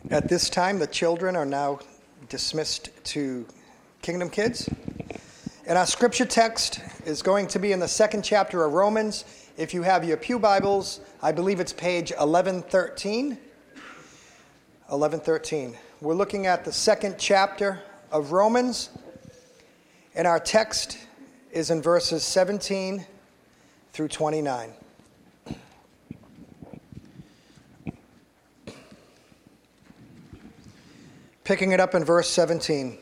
At this time, the children are now dismissed to Kingdom Kids. And our scripture text is going to be in the second chapter of Romans. If you have your pew Bibles, I believe it's page 1113. 1113. We're looking at the second chapter of Romans, and our text is in verses 17 through 29. Picking it up in verse 17.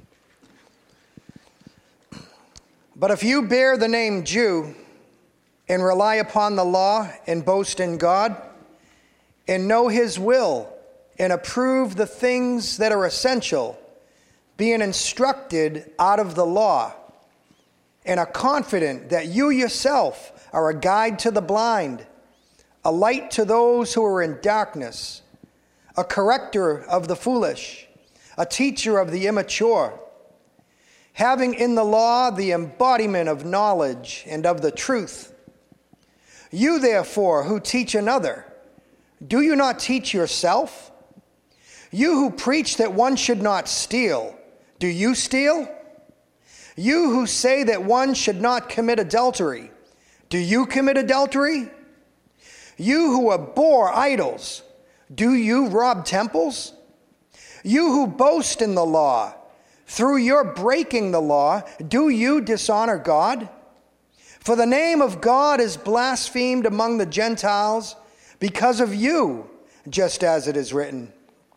But if you bear the name Jew and rely upon the law and boast in God and know his will and approve the things that are essential, being instructed out of the law, and are confident that you yourself are a guide to the blind, a light to those who are in darkness, a corrector of the foolish, a teacher of the immature, having in the law the embodiment of knowledge and of the truth. You, therefore, who teach another, do you not teach yourself? You who preach that one should not steal, do you steal? You who say that one should not commit adultery, do you commit adultery? You who abhor idols, do you rob temples? You who boast in the law, through your breaking the law, do you dishonor God? For the name of God is blasphemed among the Gentiles because of you, just as it is written.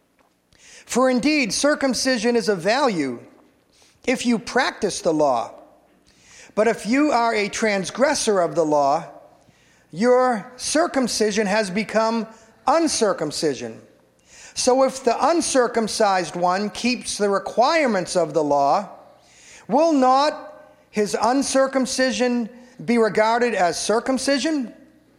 For indeed, circumcision is of value if you practice the law. But if you are a transgressor of the law, your circumcision has become uncircumcision. So if the uncircumcised one keeps the requirements of the law, will not his uncircumcision be regarded as circumcision?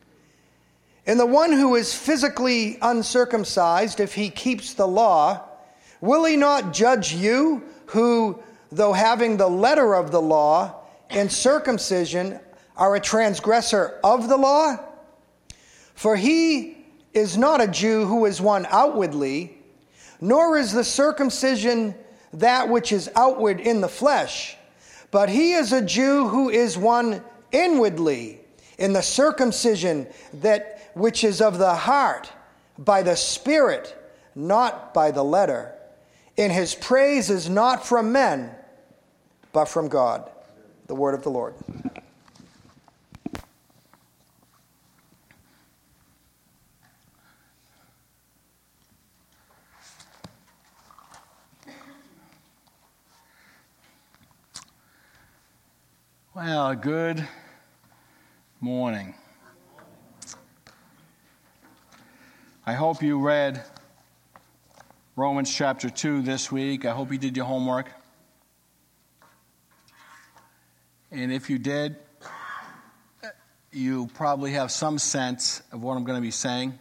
And the one who is physically uncircumcised, if he keeps the law, will he not judge you, who, though having the letter of the law and circumcision, are a transgressor of the law? For he is not a Jew who is one outwardly, nor is the circumcision that which is outward in the flesh, but he is a Jew who is one inwardly, in the circumcision that which is of the heart, by the Spirit, not by the letter. And his praise is not from men, but from God. The word of the Lord. Well, good morning. I hope you read Romans chapter 2 this week. I hope you did your homework. And if you did, you probably have some sense of what I'm going to be saying.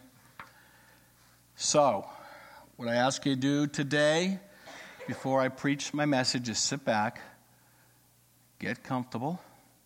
So, what I ask you to do today, before I preach my message, is sit back, get comfortable,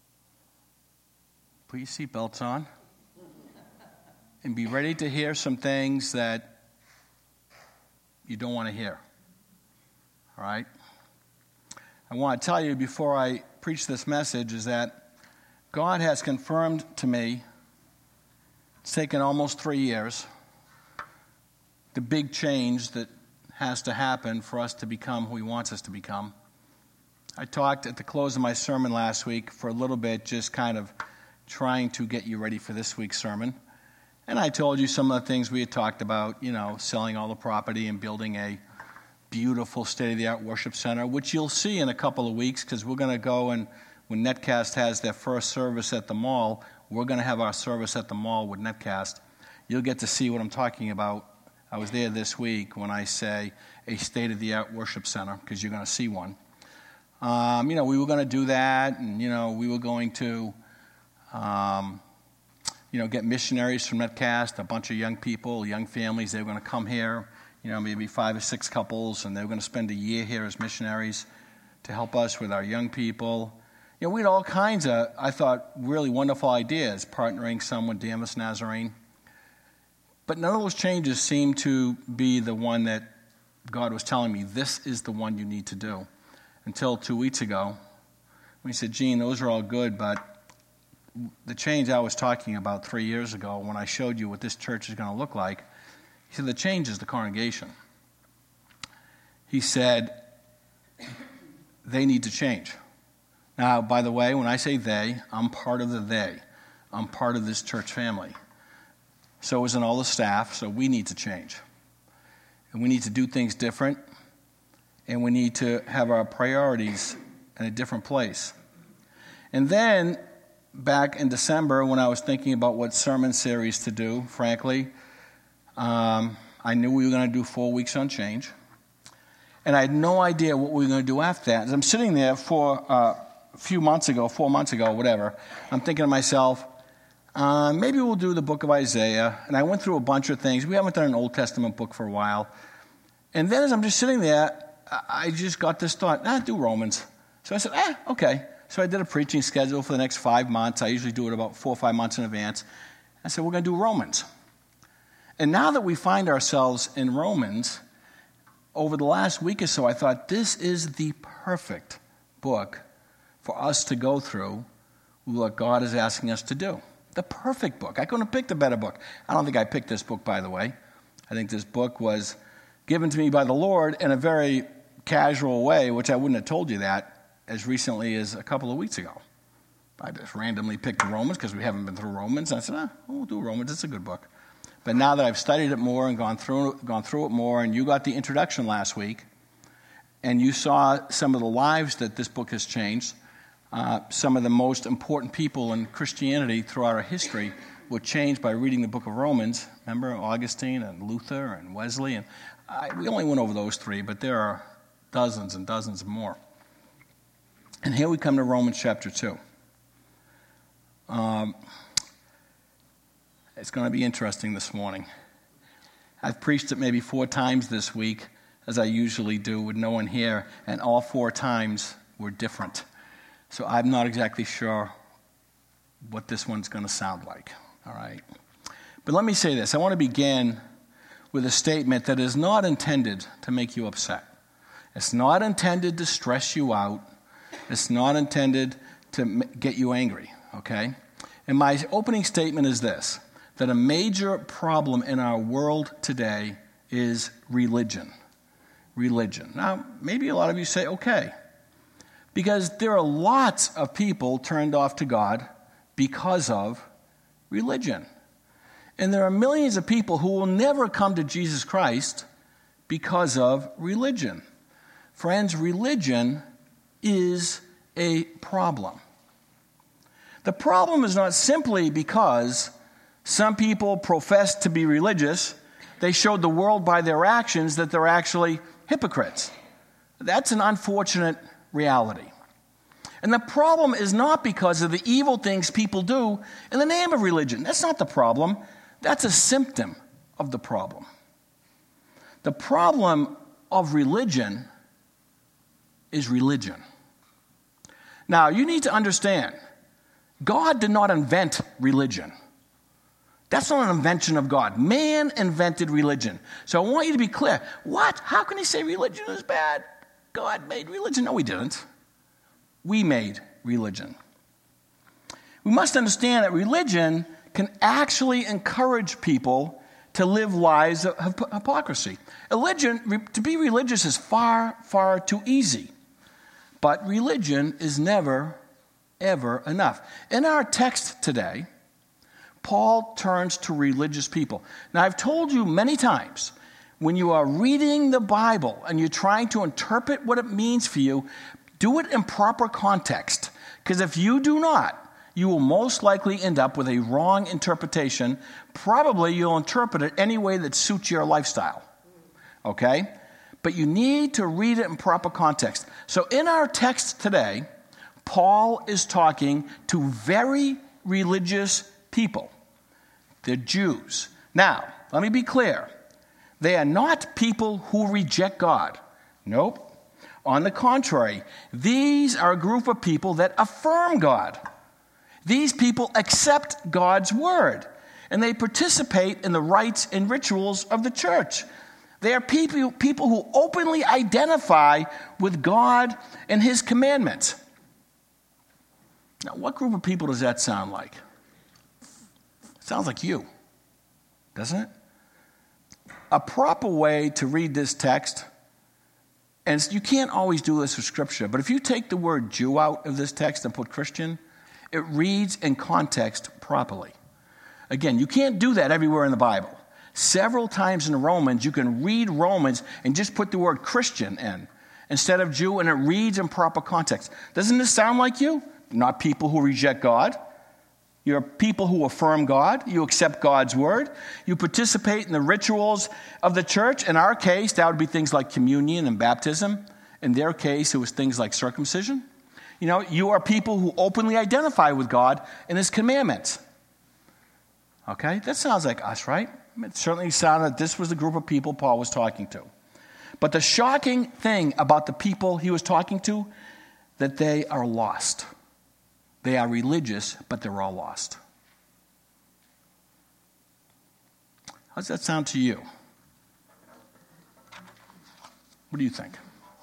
put your seatbelts on, and be ready to hear some things that you don't want to hear. All right? I want to tell you before I preach this message is that God has confirmed to me, it's taken almost 3 years, the big change that has to happen for us to become who he wants us to become. I talked at the close of my sermon last week for a little bit, just kind of trying to get you ready for this week's sermon. And I told you some of the things we had talked about, selling all the property and building a beautiful state-of-the-art worship center, which you'll see in a couple of weeks, because we're going to go, and when Netcast has their first service at the mall, we're going to have our service at the mall with Netcast. You'll get to see what I'm talking about. I was there this week when I say a state-of-the-art worship center, because you're going to see one. We were going to do that, and, we were going to, get missionaries from Netcast, a bunch of young people, young families. They were going to come here, maybe 5 or 6 couples, and they were going to spend a year here as missionaries to help us with our young people. We had all kinds of, I thought, really wonderful ideas, partnering some with Damas Nazarene. But none of those changes seemed to be the one that God was telling me, this is the one you need to do. Until 2 weeks ago, when he said, Gene, those are all good, but the change I was talking about 3 years ago when I showed you what this church is going to look like, he said, the change is the congregation. He said, they need to change. Now, by the way, when I say they, I'm part of the they. I'm part of this church family. So isn't all the staff, so we need to change. And we need to do things different, and we need to have our priorities in a different place. And then, back in December, when I was thinking about what sermon series to do, frankly, I knew we were going to do 4 weeks on change. And I had no idea what we were going to do after that. As I'm sitting there for a few months ago, 4 months ago, whatever, I'm thinking to myself, maybe we'll do the book of Isaiah. And I went through a bunch of things. We haven't done an Old Testament book for a while. And then as I'm just sitting there, I just got this thought, do Romans. So I said, okay. So I did a preaching schedule for the next 5 months. I usually do it about 4 or 5 months in advance. I said, we're going to do Romans. And now that we find ourselves in Romans, over the last week or so, I thought this is the perfect book for us to go through what God is asking us to do. The perfect book. I couldn't have picked a better book. I don't think I picked this book, by the way. I think this book was given to me by the Lord in a very casual way, which I wouldn't have told you that as recently as a couple of weeks ago. I just randomly picked Romans because we haven't been through Romans. And I said, we'll do Romans. It's a good book. But now that I've studied it more and gone through it more, and you got the introduction last week, and you saw some of the lives that this book has changed, some of the most important people in Christianity throughout our history were changed by reading the book of Romans. Remember Augustine and Luther and Wesley? And we only went over those 3, but there are dozens and dozens more. And here we come to Romans chapter 2. It's going to be interesting this morning. I've preached it maybe 4 times this week, as I usually do with no one here, and all 4 times were different. So I'm not exactly sure what this one's going to sound like, all right? But let me say this. I want to begin with a statement that is not intended to make you upset. It's not intended to stress you out. It's not intended to get you angry, okay? And my opening statement is this, that a major problem in our world today is religion. Religion. Now, maybe a lot of you say, okay, because there are lots of people turned off to God because of religion. And there are millions of people who will never come to Jesus Christ because of religion. Friends, religion is a problem. The problem is not simply because some people profess to be religious. They showed the world by their actions that they're actually hypocrites. That's an unfortunate reality. And the problem is not because of the evil things people do in the name of religion. That's not the problem. That's a symptom of the problem. The problem of religion is religion. Now, you need to understand, God did not invent religion. That's not an invention of God. Man invented religion. So I want you to be clear. What? How can he say religion is bad? God made religion. No, he didn't. We made religion. We must understand that religion can actually encourage people to live lives of hypocrisy. To be religious is far, far too easy. But religion is never, ever enough. In our text today, Paul turns to religious people. Now, I've told you many times, when you are reading the Bible and you're trying to interpret what it means for you, do it in proper context. Because if you do not, you will most likely end up with a wrong interpretation. Probably you'll interpret it any way that suits your lifestyle. Okay? But you need to read it in proper context. So in our text today, Paul is talking to very religious people. They're Jews. Now, let me be clear. They are not people who reject God. Nope. On the contrary, these are a group of people that affirm God. These people accept God's word, and they participate in the rites and rituals of the church. They are people who openly identify with God and his commandments. Now, what group of people does that sound like? It sounds like you, doesn't it? A proper way to read this text, and you can't always do this with Scripture, but if you take the word Jew out of this text and put Christian, it reads in context properly. Again, you can't do that everywhere in the Bible. Several times in Romans, you can read Romans and just put the word Christian in instead of Jew, and it reads in proper context. Doesn't this sound like you? Not people who reject God. You're people who affirm God. You accept God's word. You participate in the rituals of the church. In our case, that would be things like communion and baptism. In their case, it was things like circumcision. You know, you are people who openly identify with God and his commandments. Okay? That sounds like us, right? It certainly sounded this was the group of people Paul was talking to. But the shocking thing about the people he was talking to, that they are lost. They are religious, but they're all lost. How does that sound to you? What do you think?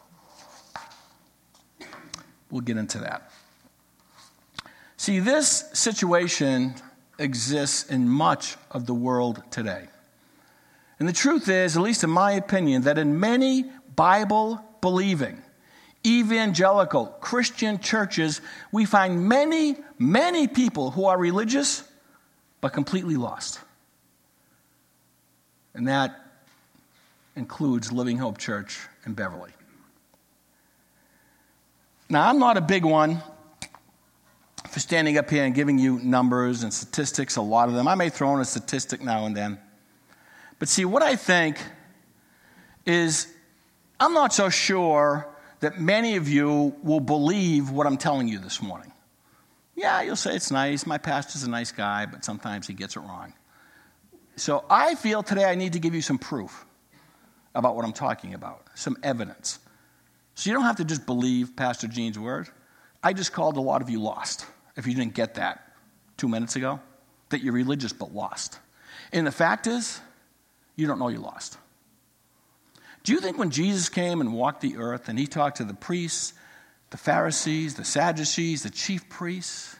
We'll get into that. See, this situation exists in much of the world today. And the truth is, at least in my opinion, that in many Bible-believing, evangelical Christian churches, we find many, many people who are religious but completely lost. And that includes Living Hope Church in Beverly. Now, I'm not a big one for standing up here and giving you numbers and statistics, a lot of them. I may throw in a statistic now and then. But see, what I think is I'm not so sure that many of you will believe what I'm telling you this morning. Yeah, you'll say it's nice. My pastor's a nice guy, but sometimes he gets it wrong. So I feel today I need to give you some proof about what I'm talking about, some evidence. So you don't have to just believe Pastor Gene's word. I just called a lot of you lost, if you didn't get that 2 minutes ago, that you're religious but lost. And the fact is, you don't know you're lost. Do you think when Jesus came and walked the earth and he talked to the priests, the Pharisees, the Sadducees, the chief priests,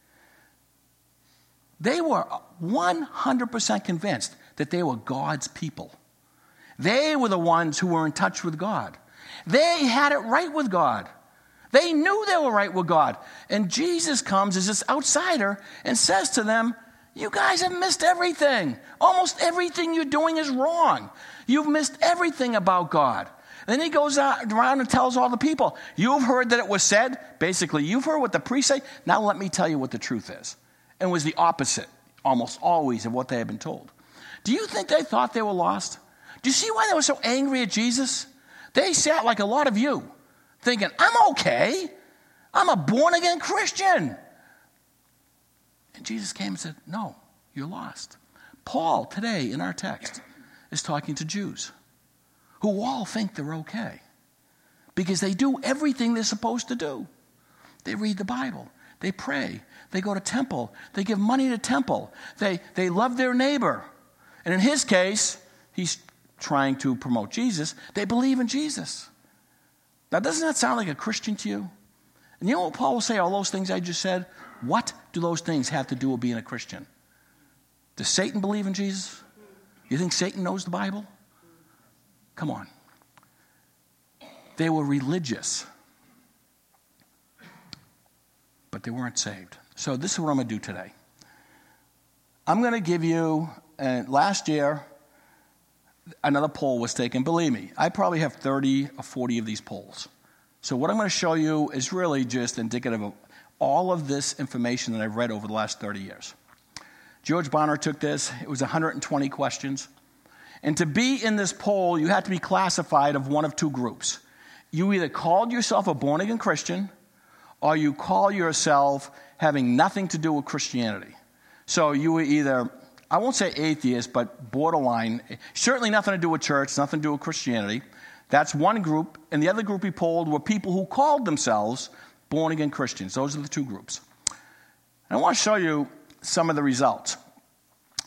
they were 100% convinced that they were God's people. They were the ones who were in touch with God. They had it right with God. They knew they were right with God. And Jesus comes as this outsider and says to them, you guys have missed everything. Almost everything you're doing is wrong. You've missed everything about God. Then he goes around and tells all the people, you've heard that it was said. Basically, you've heard what the priests say. Now let me tell you what the truth is. And it was the opposite, almost always, of what they had been told. Do you think they thought they were lost? Do you see why they were so angry at Jesus? They sat like a lot of you, thinking, I'm okay. I'm a born-again Christian. And Jesus came and said, no, you're lost. Paul, today in our text, is talking to Jews who all think they're okay because they do everything they're supposed to do. They read the Bible. They pray. They go to temple. They give money to temple. They love their neighbor. And in his case, he's trying to promote Jesus. They believe in Jesus. Now, doesn't that sound like a Christian to you? And you know what Paul will say, all those things I just said? What do those things have to do with being a Christian? Does Satan believe in Jesus? You think Satan knows the Bible? Come on. They were religious, but they weren't saved. So this is what I'm going to do today. I'm going to give you, last year, another poll was taken. Believe me, I probably have 30 or 40 of these polls. So what I'm going to show you is really just indicative of all of this information that I've read over the last 30 years. George Bonner took this. It was 120 questions. And to be in this poll, you had to be classified of one of two groups. You either called yourself a born-again Christian or you call yourself having nothing to do with Christianity. So you were either, I won't say atheist, but borderline, certainly nothing to do with church, nothing to do with Christianity. That's one group. And the other group he polled were people who called themselves born-again Christians. Those are the two groups. And I want to show you some of the results.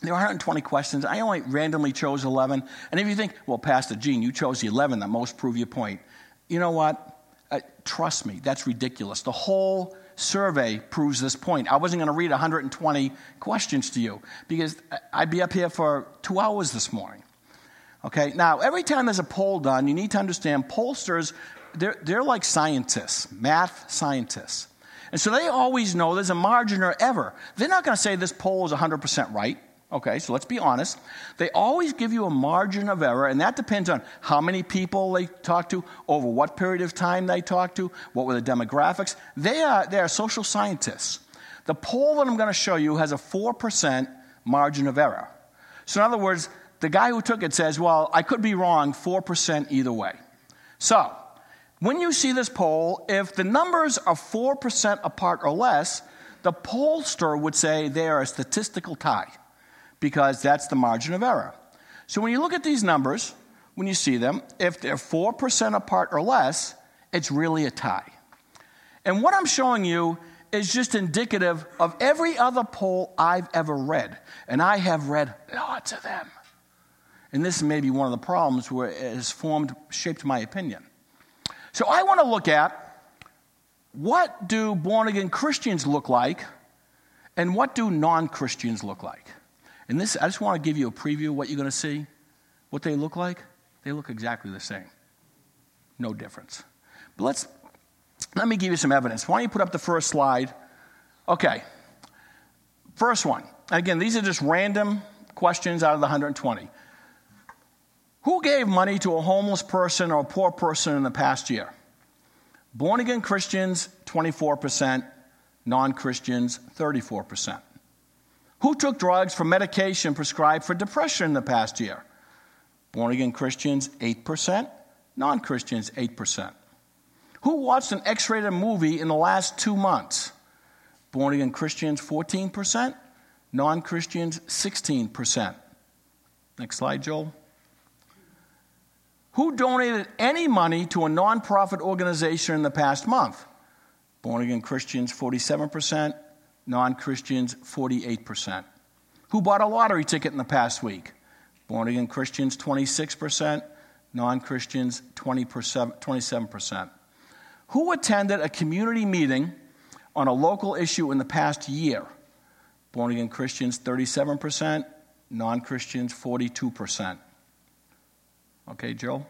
There are 120 questions. I only randomly chose 11. And if you think, well, Pastor Gene, you chose the 11 that most prove your point. You know what? Trust me, that's ridiculous. The whole survey proves this point. I wasn't going to read 120 questions to you because I'd be up here for 2 hours this morning. Okay, now every time there's a poll done, you need to understand pollsters, they're like scientists, math scientists. And so they always know there's a margin of error. They're not going to say this poll is 100% right. Okay, so let's be honest. They always give you a margin of error, and that depends on how many people they talk to, over what period of time they talk to, what were the demographics. They are social scientists. The poll that I'm going to show you has a 4% margin of error. So in other words, the guy who took it says, well, I could be wrong 4% either way. So when you see this poll, if the numbers are 4% apart or less, the pollster would say they are a statistical tie, because that's the margin of error. So when you look at these numbers, when you see them, if they're 4% apart or less, it's really a tie. And what I'm showing you is just indicative of every other poll I've ever read. And I have read lots of them. And this may be one of the problems where it has shaped my opinion. So I want to look at, what do born-again Christians look like, and what do non-Christians look like? And this, I just want to give you a preview of what you're going to see. What they look like, they look exactly the same. No difference. But let me give you some evidence. Why don't you put up the first slide? Okay. First one. Again, these are just random questions out of the 120. Who gave money to a homeless person or a poor person in the past year? Born-again Christians, 24%. Non-Christians, 34%. Who took drugs for medication prescribed for depression in the past year? Born-again Christians, 8%. Non-Christians, 8%. Who watched an X-rated movie in the last 2 months? Born-again Christians, 14%. Non-Christians, 16%. Next slide, Joel. Who donated any money to a nonprofit organization in the past month? Born-again Christians, 47%. Non-Christians, 48%. Who bought a lottery ticket in the past week? Born-again Christians, 26%. Non-Christians, 27%. Who attended a community meeting on a local issue in the past year? Born-again Christians, 37%. Non-Christians, 42%. Okay, Joe?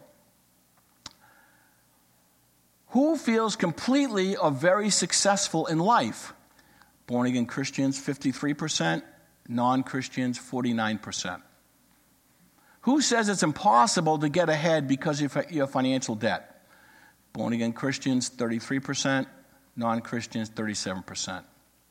Who feels completely or very successful in life? Born-again Christians, 53%. Non-Christians, 49%. Who says it's impossible to get ahead because of your financial debt? Born-again Christians, 33%. Non-Christians, 37%.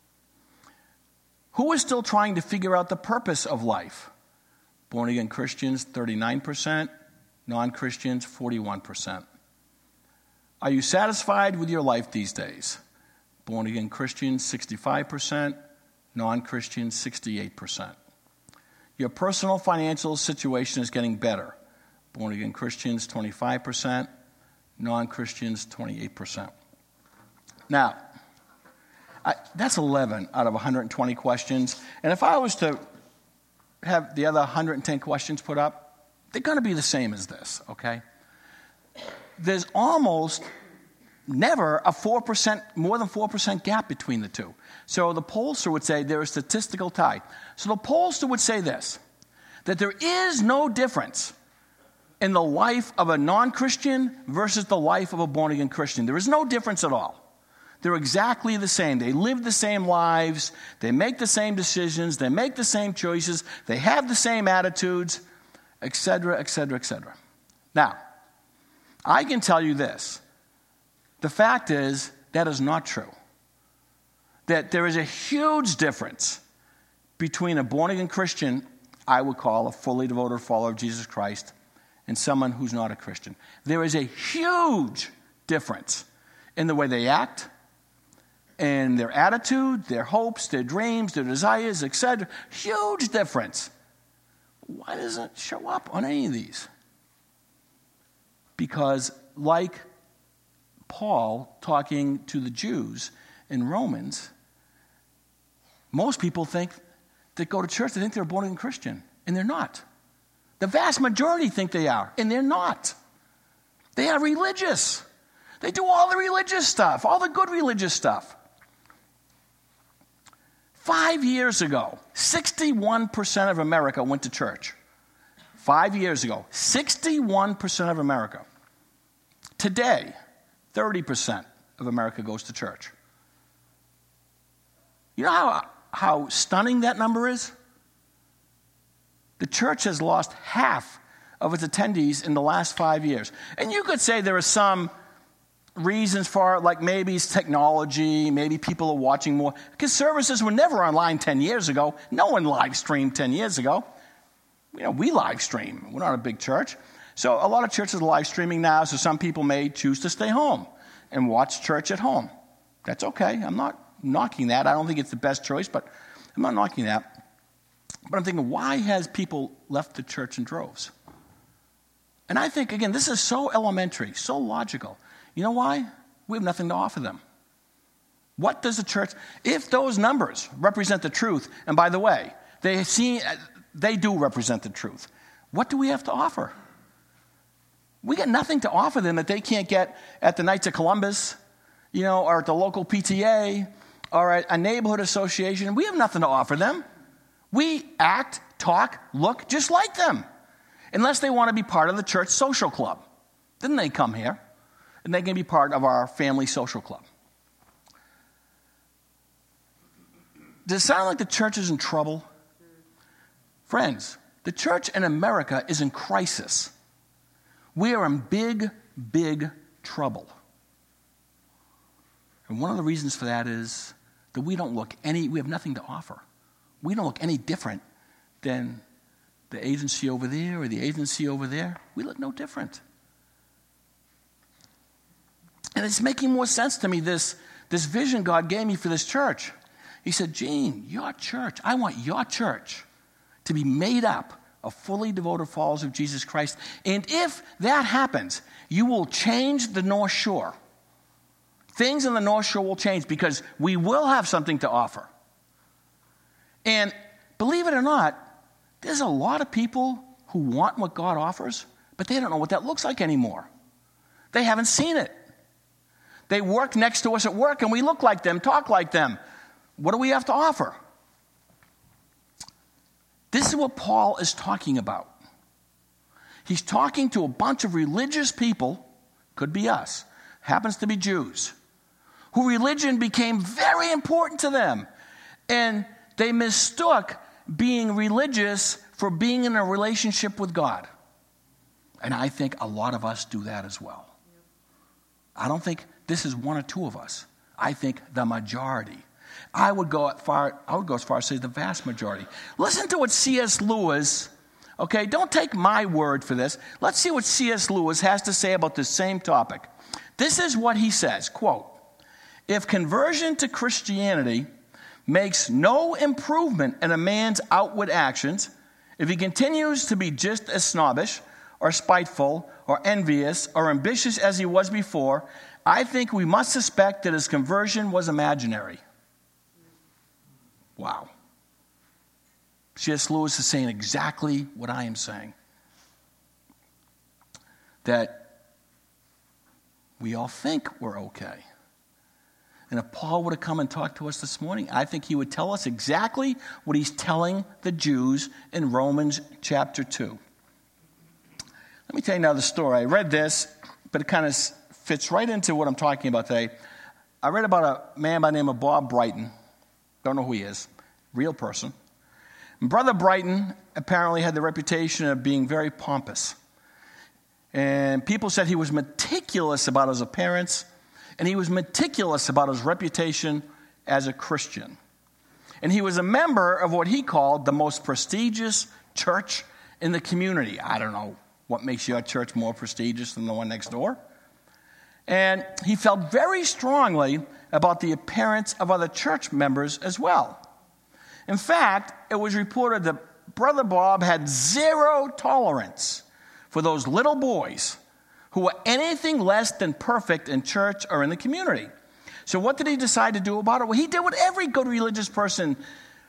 Who is still trying to figure out the purpose of life? Born-again Christians, 39%. Non-Christians, 41%. Are you satisfied with your life these days? Born-again Christians, 65%. Non-Christians, 68%. Your personal financial situation is getting better. Born-again Christians, 25%. Non-Christians, 28%. Now, that's 11 out of 120 questions. And if I was to have the other 110 questions put up, they're going to be the same as this, okay? There's almost never a 4%, more than 4% gap between the two. So the pollster would say they're a statistical tie. So the pollster would say this, that there is no difference in the life of a non-Christian versus the life of a born-again Christian. There is no difference at all. They're exactly the same. They live the same lives. They make the same decisions. They make the same choices. They have the same attitudes, etc., etc., etc. Now, I can tell you this. The fact is, that is not true. That there is a huge difference between a born-again Christian, I would call a fully devoted follower of Jesus Christ, and someone who's not a Christian. There is a huge difference in the way they act, in their attitude, their hopes, their dreams, their desires, etc. Huge difference. Why doesn't it show up on any of these? Because like Paul talking to the Jews in Romans, most people think that go to church, they think they're a born-again Christian, and they're not. The vast majority think they are, and they're not. They are religious. They do all the religious stuff, all the good religious stuff. 5 years ago, 61% of America went to church. 5 years ago, 61% of America. Today, 30% of America goes to church. You know how stunning that number is? The church has lost half of its attendees in the last 5 years. And you could say there are some reasons for it, like maybe it's technology, maybe people are watching more. Because services were never online 10 years ago. No one live streamed 10 years ago. You know, we live stream. We're not a big church. So a lot of churches are live streaming now, so some people may choose to stay home and watch church at home. That's okay. I'm not knocking that. I don't think it's the best choice, but I'm not knocking that. But I'm thinking, why has people left the church in droves? And I think, again, this is so elementary, so logical. You know why? We have nothing to offer them. What does the church, if those numbers represent the truth, and by the way, they do represent the truth, what do we have to offer? We got nothing to offer them that they can't get at the Knights of Columbus, you know, or at the local PTA, or at a neighborhood association. We have nothing to offer them. We act, talk, look just like them, unless they want to be part of the church social club. Then they come here, and they can be part of our family social club. Does it sound like the church is in trouble? Friends, the church in America is in crisis. We are in big, big trouble. And one of the reasons for that is that we have nothing to offer. We don't look any different than the agency over there or the agency over there. We look no different. And it's making more sense to me, this vision God gave me for this church. He said, Gene, your church, I want your church to be made up of fully devoted followers of Jesus Christ. And if that happens, you will change the North Shore. Things in the North Shore will change because we will have something to offer. And believe it or not, there's a lot of people who want what God offers, but they don't know what that looks like anymore. They haven't seen it. They work next to us at work, and we look like them, talk like them. What do we have to offer? This is what Paul is talking about. He's talking to a bunch of religious people, could be us, happens to be Jews, who religion became very important to them. And they mistook being religious for being in a relationship with God. And I think a lot of us do that as well. I don't think this is one or two of us. I think the majority. I would go as far as to say the vast majority. Listen to what C.S. Lewis, okay, don't take my word for this. Let's see what C.S. Lewis has to say about this same topic. This is what he says, quote, if conversion to Christianity makes no improvement in a man's outward actions, if he continues to be just as snobbish or spiteful or envious or ambitious as he was before, I think we must suspect that his conversion was imaginary. Wow. C.S. Lewis is saying exactly what I am saying. That we all think we're okay. And if Paul would have come and talked to us this morning, I think he would tell us exactly what he's telling the Jews in Romans chapter 2. Let me tell you another story. I read this, but it kind of fits right into what I'm talking about today. I read about a man by the name of Bob Brighton. Don't know who he is. Real person. And Brother Brighton apparently had the reputation of being very pompous. And people said he was meticulous about his appearance, and he was meticulous about his reputation as a Christian. And he was a member of what he called the most prestigious church in the community. I don't know what makes your church more prestigious than the one next door. And he felt very strongly about the appearance of other church members as well. In fact, it was reported that Brother Bob had zero tolerance for those little boys who were anything less than perfect in church or in the community. So what did he decide to do about it? Well, he did what every good religious person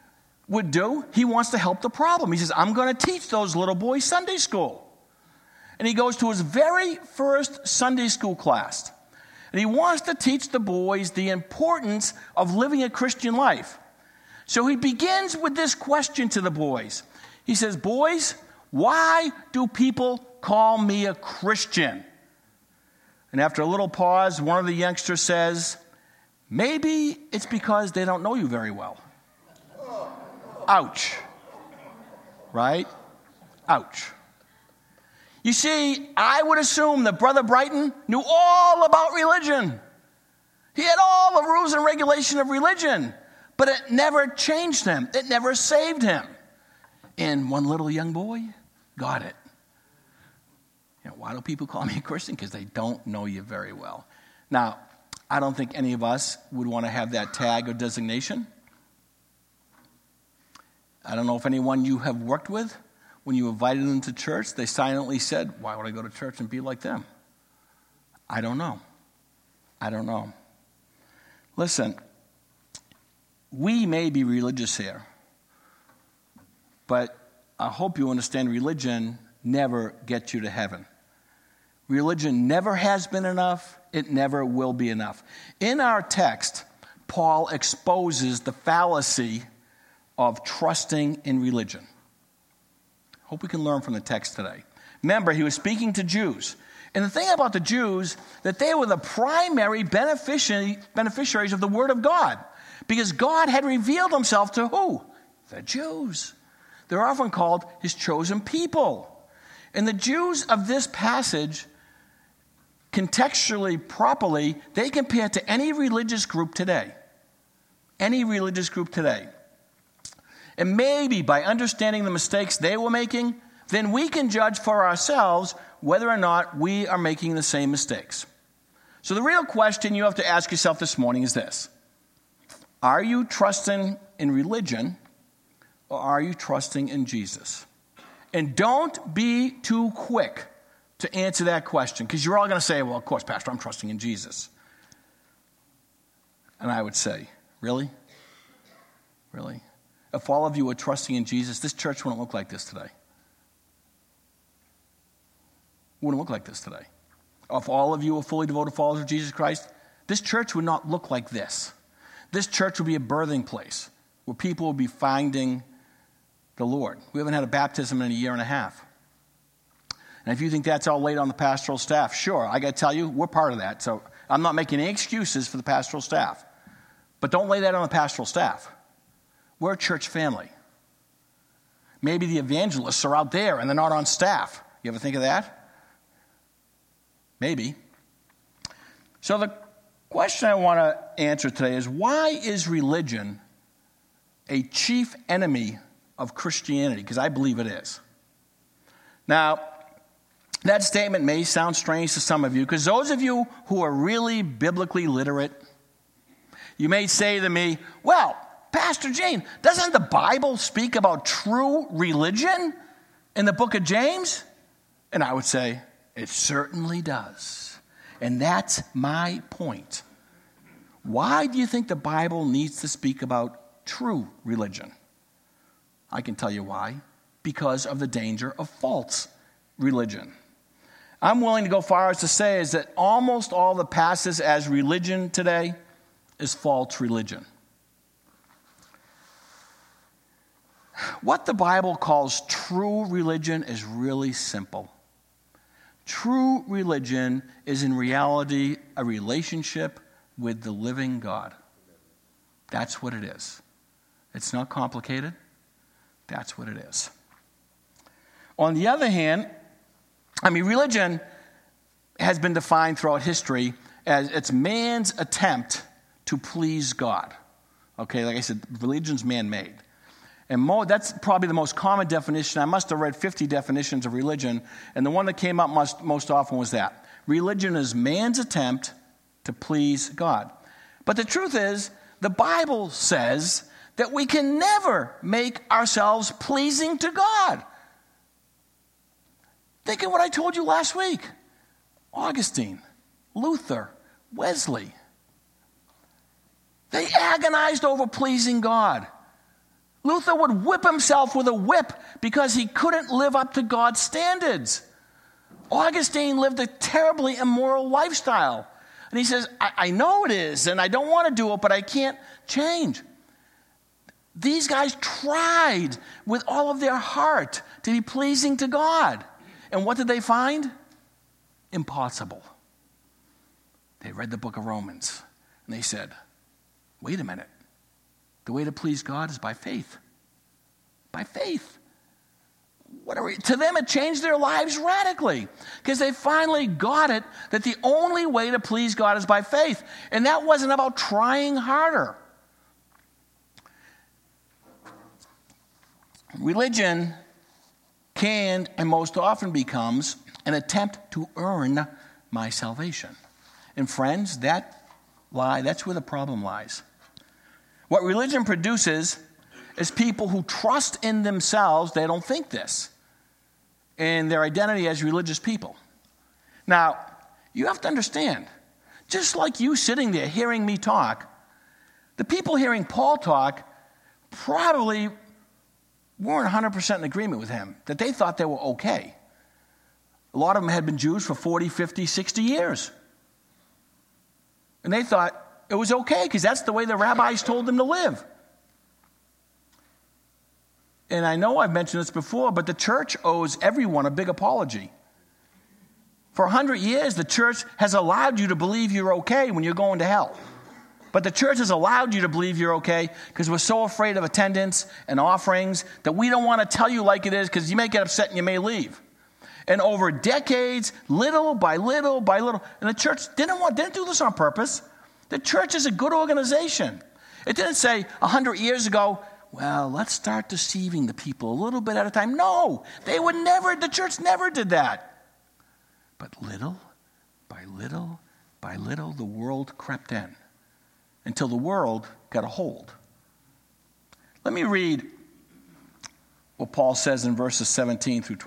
would do, he wants to help the problem. He says, I'm going to teach those little boys Sunday school. And he goes to his very first Sunday school class. And he wants to teach the boys the importance of living a Christian life. So he begins with this question to the boys. He says, boys, why do people call me a Christian? And after a little pause, one of the youngsters says, maybe it's because they don't know you very well. Ouch. Right? Ouch. You see, I would assume that Brother Brighton knew all about religion. He had all the rules and regulation of religion, but it never changed him. It never saved him. And one little young boy got it. Why do people call me a Christian? Because they don't know you very well. Now, I don't think any of us would want to have that tag or designation. I don't know if anyone you have worked with, when you invited them to church, they silently said, why would I go to church and be like them? I don't know. Listen, we may be religious here, but I hope you understand religion never gets you to heaven. Religion never has been enough. It never will be enough. In our text, Paul exposes the fallacy of trusting in religion. Hope we can learn from the text today. Remember, he was speaking to Jews. And the thing about the Jews, that they were the primary beneficiaries of the Word of God. Because God had revealed himself to who? The Jews. They're often called his chosen people. And the Jews of this passage, contextually, properly, they compare to any religious group today. Any religious group today. And maybe by understanding the mistakes they were making, then we can judge for ourselves whether or not we are making the same mistakes. So the real question you have to ask yourself this morning is this. Are you trusting in religion or are you trusting in Jesus? And don't be too quick to answer that question, because you're all going to say, well, of course, Pastor, I'm trusting in Jesus. And I would say, really? Really? If all of you were trusting in Jesus, this church wouldn't look like this today. Wouldn't look like this today. If all of you were fully devoted followers of Jesus Christ, this church would not look like this. This church would be a birthing place where people will be finding the Lord. We haven't had a baptism in a year and a half. And if you think that's all laid on the pastoral staff, sure, I got to tell you, we're part of that. So I'm not making any excuses for the pastoral staff. But don't lay that on the pastoral staff. We're a church family. Maybe the evangelists are out there and they're not on staff. You ever think of that? Maybe. So the question I want to answer today is, why is religion a chief enemy of Christianity? Because I believe it is. Now, that statement may sound strange to some of you, because those of you who are really biblically literate, you may say to me, well, Pastor Gene, doesn't the Bible speak about true religion in the book of James? And I would say, it certainly does. And that's my point. Why do you think the Bible needs to speak about true religion? I can tell you why. Because of the danger of false religion. I'm willing to go far as to say is that almost all that passes as religion today is false religion. What the Bible calls true religion is really simple. True religion is in reality a relationship with the living God. That's what it is. It's not complicated. That's what it is. On the other hand, religion has been defined throughout history as it's man's attempt to please God. Okay, like I said, religion's man-made. And that's probably the most common definition. I must have read 50 definitions of religion, and the one that came up most often was that. Religion is man's attempt to please God. But the truth is, the Bible says that we can never make ourselves pleasing to God. Think of what I told you last week. Augustine, Luther, Wesley. They agonized over pleasing God. Luther would whip himself with a whip because he couldn't live up to God's standards. Augustine lived a terribly immoral lifestyle. And he says, I know it is, and I don't want to do it, but I can't change. These guys tried with all of their heart to be pleasing to God. And what did they find? Impossible. They read the book of Romans, and they said, wait a minute. The way to please God is by faith. By faith. To them, it changed their lives radically because they finally got it that the only way to please God is by faith. And that wasn't about trying harder. Religion can and most often becomes an attempt to earn my salvation. And friends, that's where the problem lies. What religion produces is people who trust in themselves, they don't think this, and their identity as religious people. Now, you have to understand, just like you sitting there hearing me talk, the people hearing Paul talk probably weren't 100% in agreement with him, that they thought they were okay. A lot of them had been Jews for 40, 50, 60 years. And they thought it was okay because that's the way the rabbis told them to live. And I know I've mentioned this before, but the church owes everyone a big apology. For 100 years, the church has allowed you to believe you're okay when you're going to hell. But the church has allowed you to believe you're okay because we're so afraid of attendance and offerings that we don't want to tell you like it is because you may get upset and you may leave. And over decades, little by little by little, and the church didn't do this on purpose. The church is a good organization. It didn't say 100 years ago, well, let's start deceiving the people a little bit at a time. No, the church never did that. But little by little by little, the world crept in until the world got a hold. Let me read what Paul says in verses 17 through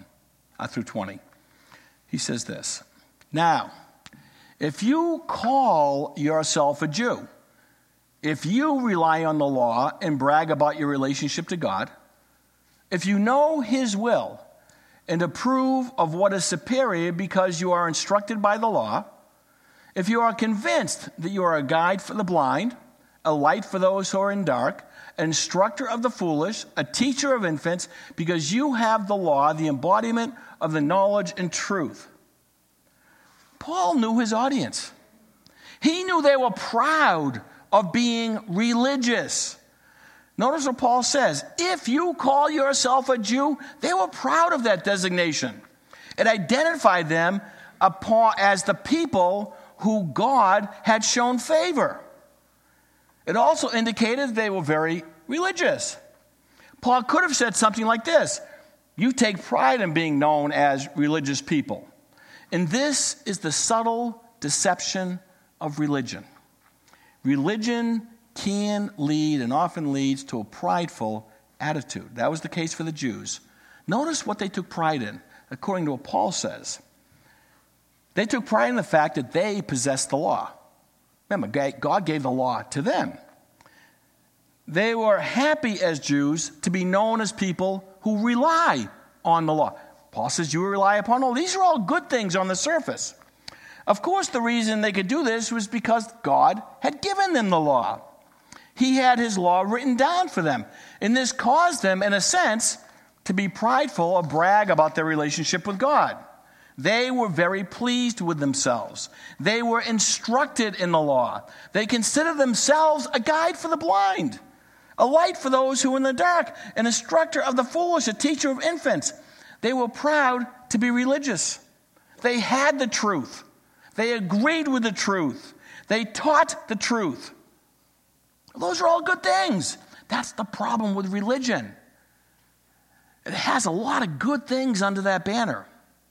20. He says this, now, if you call yourself a Jew, if you rely on the law and brag about your relationship to God, if you know his will and approve of what is superior because you are instructed by the law, if you are convinced that you are a guide for the blind, a light for those who are in dark, an instructor of the foolish, a teacher of infants, because you have the law, the embodiment of the knowledge and truth. Paul knew his audience. He knew they were proud of being religious. Notice what Paul says. If you call yourself a Jew, they were proud of that designation. It identified them as the people who God had shown favor. It also indicated they were very religious. Paul could have said something like this: you take pride in being known as religious people. And this is the subtle deception of religion. Religion can lead and often leads to a prideful attitude. That was the case for the Jews. Notice what they took pride in, according to what Paul says. They took pride in the fact that they possessed the law. Remember, God gave the law to them. They were happy as Jews to be known as people who rely on the law. Paul says you rely upon the law. These are all good things on the surface. Of course, the reason they could do this was because God had given them the law. He had his law written down for them. And this caused them, in a sense, to be prideful or brag about their relationship with God. They were very pleased with themselves. They were instructed in the law. They considered themselves a guide for the blind, a light for those who are in the dark, an instructor of the foolish, a teacher of infants. They were proud to be religious. They had the truth. They agreed with the truth. They taught the truth. Those are all good things. That's the problem with religion. It has a lot of good things under that banner.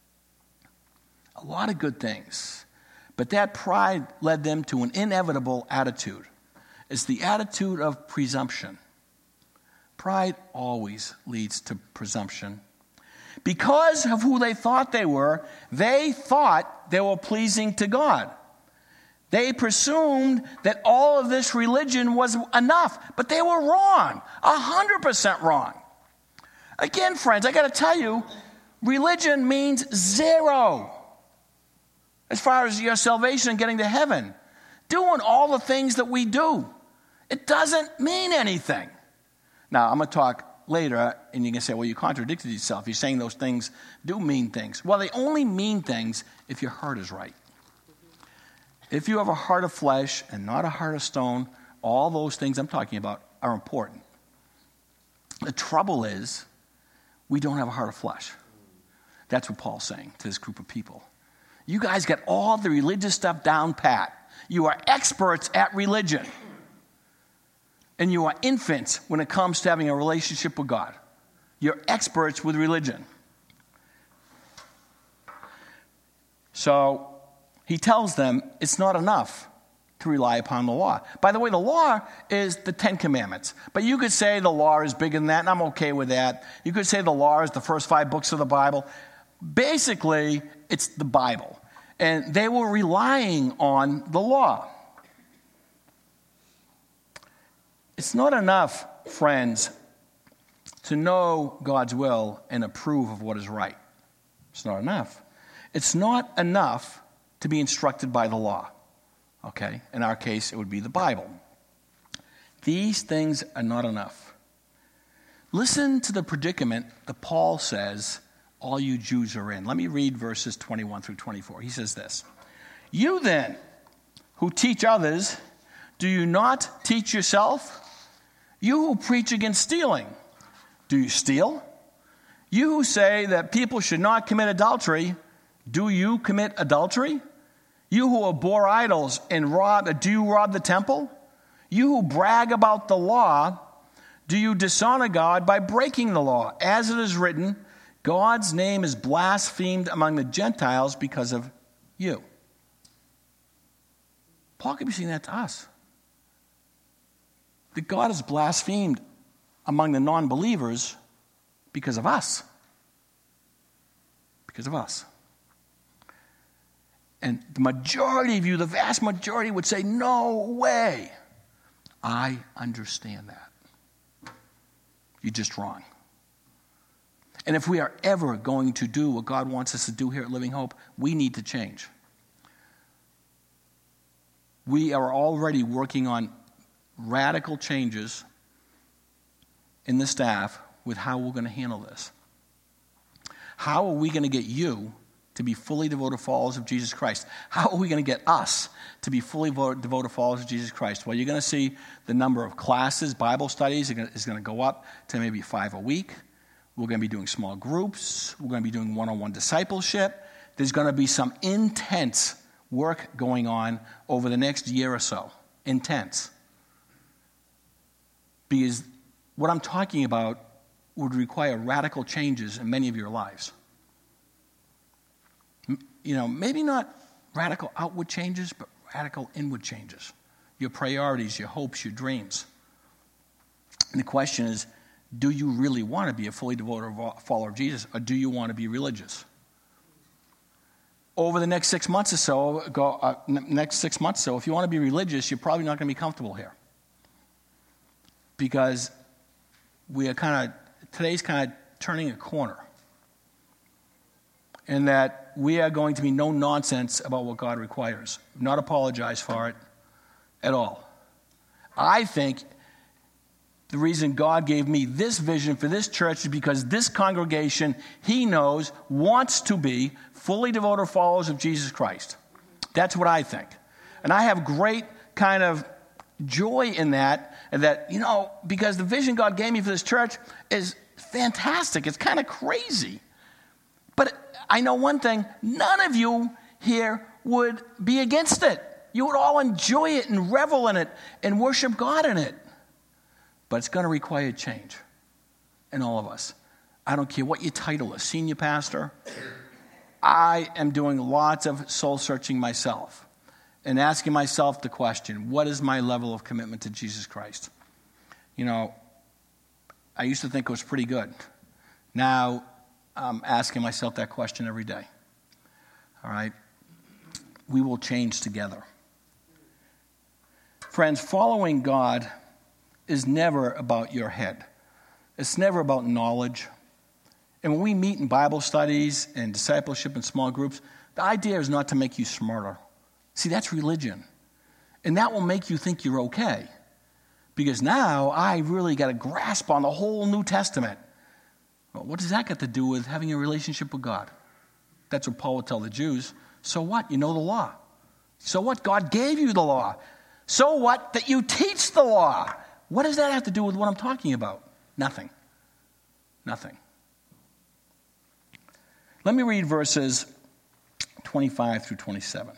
A lot of good things. But that pride led them to an inevitable attitude. It's the attitude of presumption. Pride always leads to presumption. Because of who they thought they were pleasing to God. They presumed that all of this religion was enough, but they were wrong, 100% wrong. Again, friends, I got to tell you, religion means zero as far as your salvation and getting to heaven. Doing all the things that we do, it doesn't mean anything. Now, I'm going to talk later, and you can say, well, you contradicted yourself. You're saying those things do mean things. Well, they only mean things if your heart is right. If you have a heart of flesh and not a heart of stone, all those things I'm talking about are important. The trouble is, we don't have a heart of flesh. That's what Paul's saying to this group of people. You guys got all the religious stuff down pat. You are experts at religion. And you are infants when it comes to having a relationship with God. You're experts with religion. So he tells them it's not enough to rely upon the law. By the way, the law is the 10 Commandments. But you could say the law is bigger than that, and I'm okay with that. You could say the law is the first 5 books of the Bible. Basically, it's the Bible. And they were relying on the law. It's not enough, friends, to know God's will and approve of what is right. It's not enough. It's not enough to be instructed by the law. Okay? In our case, it would be the Bible. These things are not enough. Listen to the predicament that Paul says all you Jews are in. Let me read verses 21 through 24. He says this. You then, who teach others, do you not teach yourself? You who preach against stealing, do you steal? You who say that people should not commit adultery, do you commit adultery? You who abhor idols and do you rob the temple? You who brag about the law, do you dishonor God by breaking the law? As it is written, God's name is blasphemed among the Gentiles because of you. Paul could be saying that to us. That God is blasphemed among the non-believers because of us. Because of us. And the majority of you, the vast majority, would say, no way. I understand that. You're just wrong. And if we are ever going to do what God wants us to do here at Living Hope, we need to change. We are already working on radical changes in the staff with how we're going to handle this. How are we going to get you to be fully devoted followers of Jesus Christ? How are we going to get us to be fully devoted followers of Jesus Christ? Well, you're going to see the number of classes, Bible studies is going to go up to maybe 5 a week. We're going to be doing small groups. We're going to be doing one-on-one discipleship. There's going to be some intense work going on over the next year or so. Intense. Because what I'm talking about would require radical changes in many of your lives. You know, maybe not radical outward changes, but radical inward changes. Your priorities, your hopes, your dreams. And the question is, do you really want to be a fully devoted follower of Jesus, or do you want to be religious? Over the next 6 months or so, if you want to be religious, you're probably not going to be comfortable here. Because today's kind of turning a corner. And that we are going to be no nonsense about what God requires. Not apologize for it at all. I think the reason God gave me this vision for this church is because this congregation, He knows, wants to be fully devoted followers of Jesus Christ. That's what I think. And I have great kind of joy in that, because the vision God gave me for this church is fantastic. It's kind of crazy. But I know one thing, none of you here would be against it. You would all enjoy it and revel in it and worship God in it. But it's going to require change in all of us. I don't care what your title is, senior pastor. I am doing lots of soul searching myself and asking myself the question, what is my level of commitment to Jesus Christ? I used to think it was pretty good. Now I'm asking myself that question every day. All right? We will change together. Friends, following God is never about your head. It's never about knowledge. And when we meet in Bible studies and discipleship and small groups, the idea is not to make you smarter. See, that's religion. And that will make you think you're okay. Because now I really got a grasp on the whole New Testament. Well, what does that got to do with having a relationship with God? That's what Paul would tell the Jews. So what? You know the law. So what? God gave you the law. So what? That you teach the law. What does that have to do with what I'm talking about? Nothing. Nothing. Let me read verses 25 through 27.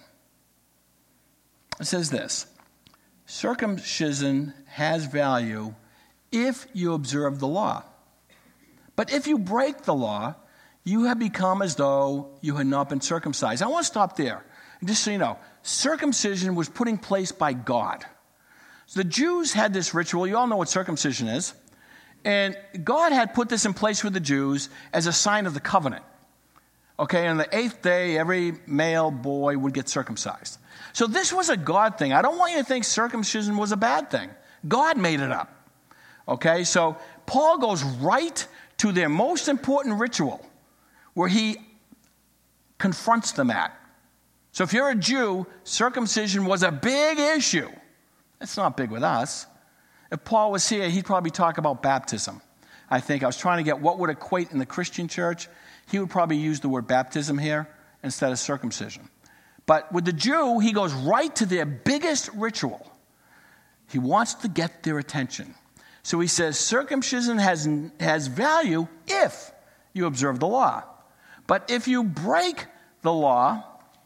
It says this: circumcision has value if you observe the law. But if you break the law, you have become as though you had not been circumcised. I want to stop there. And just so you know, circumcision was put in place by God. So the Jews had this ritual. You all know what circumcision is. And God had put this in place for the Jews as a sign of the covenant. Okay, on the 8th day, every male boy would get circumcised. So this was a God thing. I don't want you to think circumcision was a bad thing. God made it up. Okay, so Paul goes right to their most important ritual where he confronts them at. So if you're a Jew, circumcision was a big issue. It's not big with us. If Paul was here, he'd probably talk about baptism. I think I was trying to get what would equate in the Christian church. He would probably use the word baptism here instead of circumcision. But with the Jew, he goes right to their biggest ritual. He wants to get their attention. So he says circumcision has value if you observe the law. But if you break the law,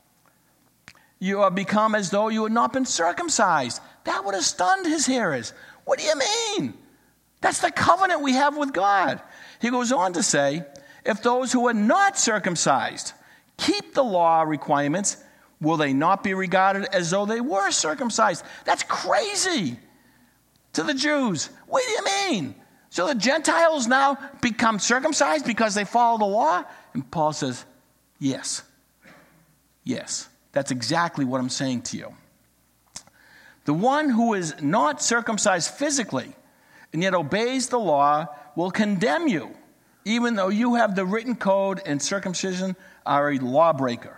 you are become as though you had not been circumcised. That would have stunned his hearers. What do you mean? That's the covenant we have with God. He goes on to say, if those who are not circumcised keep the law requirements, will they not be regarded as though they were circumcised? That's crazy to the Jews. What do you mean? So the Gentiles now become circumcised because they follow the law? And Paul says, yes. Yes, that's exactly what I'm saying to you. The one who is not circumcised physically and yet obeys the law will condemn you, even though you have the written code and circumcision are a lawbreaker.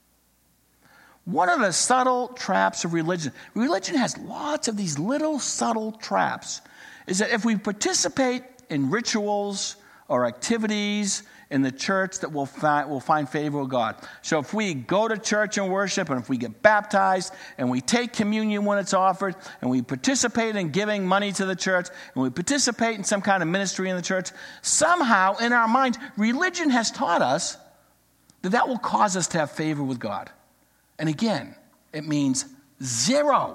One of the subtle traps of religion has lots of these little subtle traps, is that if we participate in rituals or activities in the church, that we'll find favor with God. So if we go to church and worship, and if we get baptized, and we take communion when it's offered, and we participate in giving money to the church, and we participate in some kind of ministry in the church, somehow in our minds, religion has taught us that will cause us to have favor with God. And again, it means zero.